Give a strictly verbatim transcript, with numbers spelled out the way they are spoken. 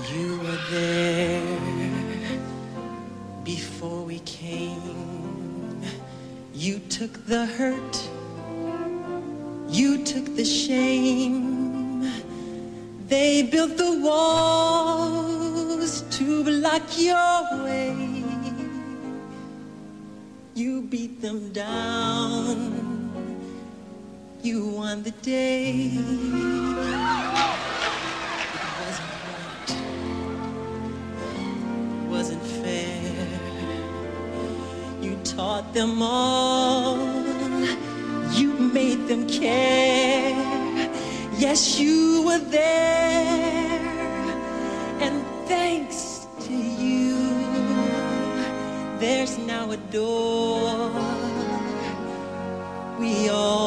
You were there before we came. You took the hurt, you took the shame. They built the walls to block your way. You beat them down, you won the day. Wasn't fair. You taught them all, you made them care. Yes, you were there, and thanks to you, there's now a door we all